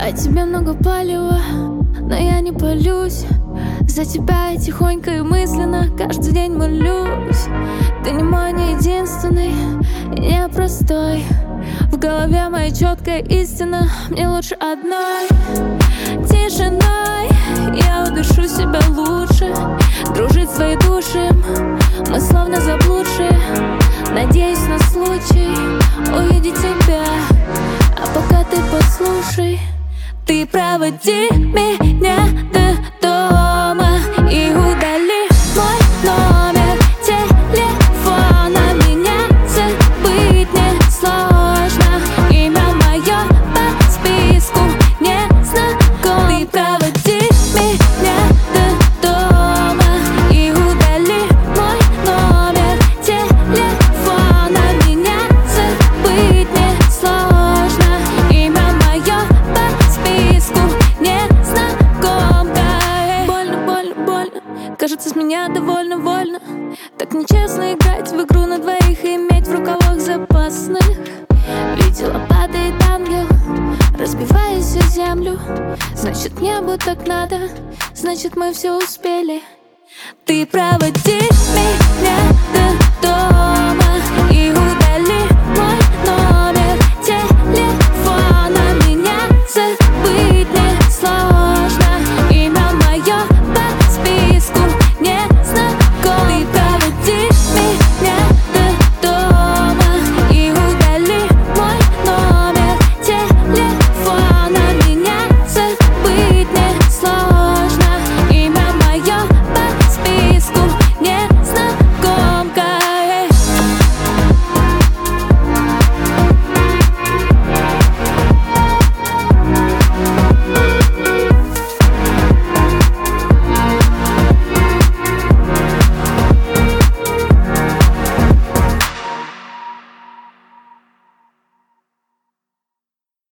О тебе много палева, но я не палюсь. За тебя я тихонько и мысленно каждый день молюсь. Ты не мой, не единственный, и не простой. В голове моя четкая истина, мне лучше одной. Тишиной я удушу себя лучше. Дружить своей души, мы словно заблудшие. Надеюсь на случай увидеть тебя. А пока ты послушай, ты проводи меня до дома и удали мой номер телефона. Меня забыть не сложно, имя мое по списку не знаком. Ты проводи меня до дома и удали мой номер телефона. Меня забыть не сложно, имя мое по списку не знаком. Больно, больно, больно, кажется, с меня довольно вольно. Так нечестно играть в игру на двоих и иметь в рукавах запасных. Видела, падает ангел, разбиваясь о землю. Значит, небу так надо, значит, мы все успели. Ты проводи меня до дома.